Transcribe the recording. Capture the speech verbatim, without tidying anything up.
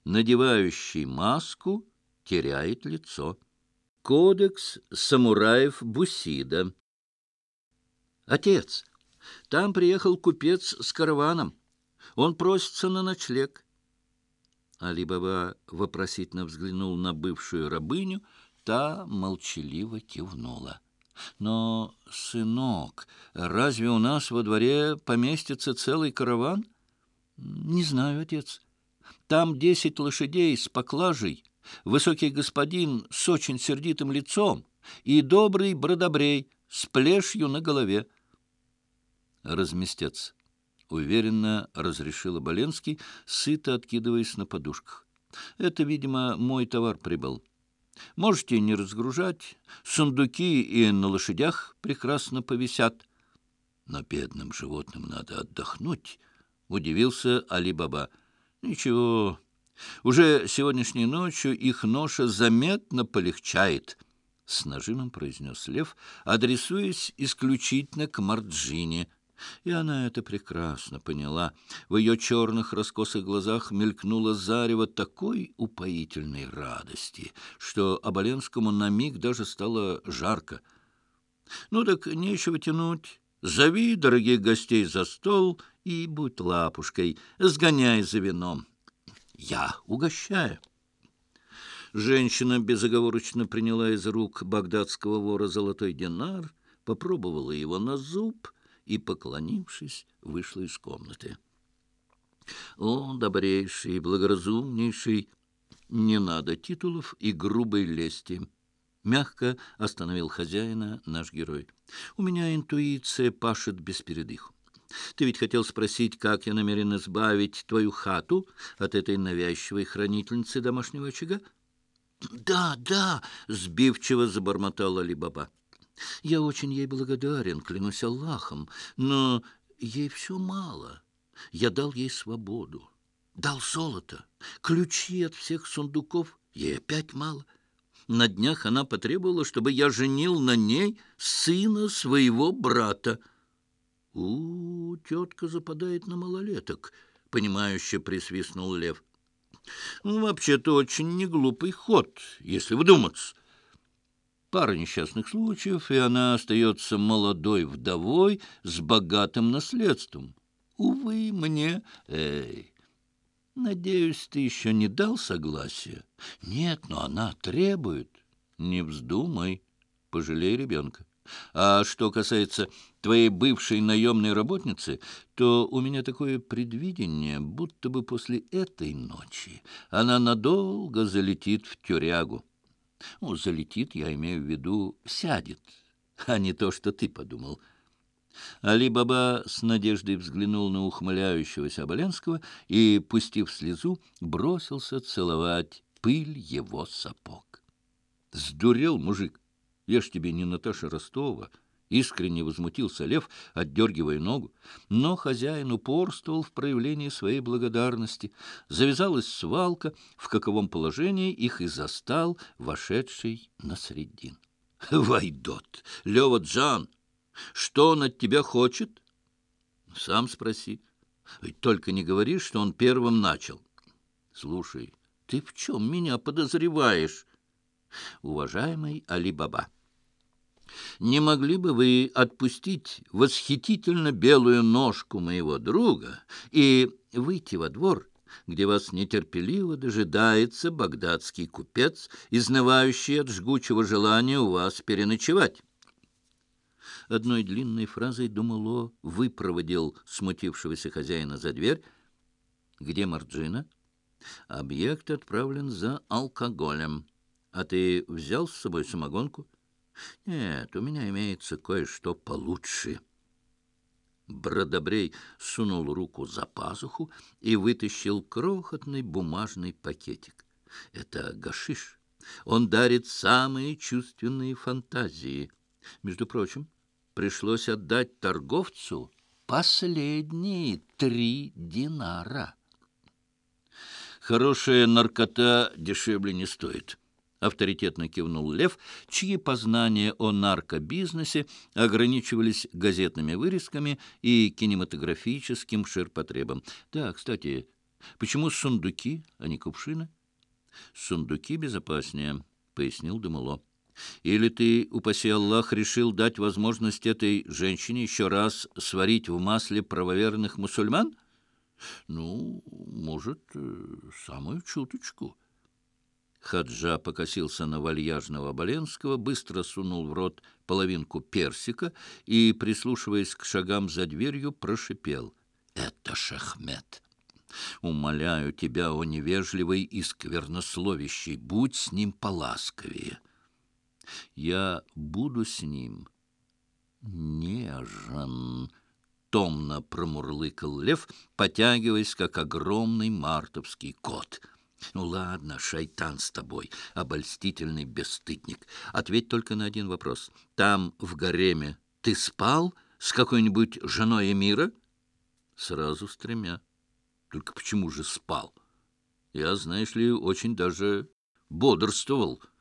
Надевающий маску теряет лицо. Кодекс самураев Бусида. Отец, там приехал купец с караваном. Он просится на ночлег. Али-Баба вопросительно взглянул на бывшую рабыню, та молчаливо кивнула. Но, сынок, разве у нас во дворе поместится целый караван? Не знаю, отец. Там десять лошадей с поклажей, высокий господин с очень сердитым лицом и добрый бродобрей с плешью на голове. Разместец, уверенно разрешил Оболенский, сыто откидываясь на подушках. Это, видимо, мой товар прибыл. Можете не разгружать, сундуки и на лошадях прекрасно повисят. Но бедным животным надо отдохнуть, удивился Али-Баба. Ничего, уже сегодняшней ночью их ноша заметно полегчает, с нажимом произнес Лев, адресуясь исключительно к Марджине. И она это прекрасно поняла. В ее черных раскосых глазах мелькнуло зарево такой упоительной радости, что Оболенскому на миг даже стало жарко. Ну так нечего тянуть. Зови дорогих гостей за стол и будь лапушкой, сгоняй за вином. Я угощаю. Женщина безоговорочно приняла из рук багдадского вора золотой динар, попробовала его на зуб и, поклонившись, вышла из комнаты. О, добрейший, благоразумнейший, не надо титулов и грубой лести. Мягко остановил хозяина наш герой. У меня интуиция пашет без передыху. Ты ведь хотел спросить, как я намерен избавить твою хату от этой навязчивой хранительницы домашнего очага? Да, да, сбивчиво забормотала Али-Баба. Я очень ей благодарен, клянусь Аллахом, но ей все мало. Я дал ей свободу, дал золото, ключи от всех сундуков, ей опять мало. На днях она потребовала, чтобы я женил на ней сына своего брата. У, тетка западает на малолеток, понимающе присвистнул Лев. Ну, вообще-то очень неглупый ход, если вдуматься. Пара несчастных случаев, и она остается молодой вдовой с богатым наследством. Увы, мне... Эй, надеюсь, ты еще не дал согласия? Нет, но она требует. Не вздумай, пожалей ребенка. А что касается твоей бывшей наемной работницы, то у меня такое предвидение, будто бы после этой ночи она надолго залетит в тюрягу. Ну, залетит, я имею в виду, сядет, а не то, что ты подумал. Али-Баба с надеждой взглянул на ухмыляющегося Оболенского и, пустив слезу, бросился целовать пыль его сапог. Сдурел мужик, я ж тебе не Наташа Ростова. Искренне возмутился Лев, отдергивая ногу, но хозяин упорствовал в проявлении своей благодарности. Завязалась свалка, в каковом положении их и застал вошедший Насреддин. — Вайдот, Лева-джан, что он от тебя хочет? — Сам спроси. Ведь только не говори, что он первым начал. — Слушай, ты в чем меня подозреваешь? — Уважаемый Али-Баба, не могли бы вы отпустить восхитительно белую ножку моего друга и выйти во двор, где вас нетерпеливо дожидается багдадский купец, изнывающий от жгучего желания у вас переночевать? Одной длинной фразой Думало выпроводил смутившегося хозяина за дверь. Где Марджина? Объект отправлен за алкоголем. А ты взял с собой самогонку? Нет, у меня имеется кое-что получше. Бродобрей сунул руку за пазуху и вытащил крохотный бумажный пакетик. Это гашиш. Он дарит самые чувственные фантазии. Между прочим, пришлось отдать торговцу последние три динара. Хорошая наркота дешевле не стоит. Авторитетно кивнул Лев, чьи познания о наркобизнесе ограничивались газетными вырезками и кинематографическим ширпотребом. Да, кстати, Почему сундуки, а не кувшины? Сундуки безопаснее, — пояснил Демуло. Или ты, упаси Аллах, решил дать возможность этой женщине еще раз сварить в масле правоверных мусульман? Ну, может, самую чуточку. Хаджа покосился на вальяжного Оболенского, быстро сунул в рот половинку персика и, прислушиваясь к шагам за дверью, прошипел: «Это Шахмет! Умоляю тебя, о невежливый и сквернословящий, будь с ним поласковее». «Я буду с ним нежен», — томно промурлыкал лев, потягиваясь, как огромный мартовский кот. «Ну ладно, шайтан с тобой, обольстительный бесстыдник. Ответь только на один вопрос. Там, в гареме, ты спал с какой-нибудь женой эмира?» «Сразу с тремя». «Только почему же спал? Я, знаешь ли, очень даже бодрствовал».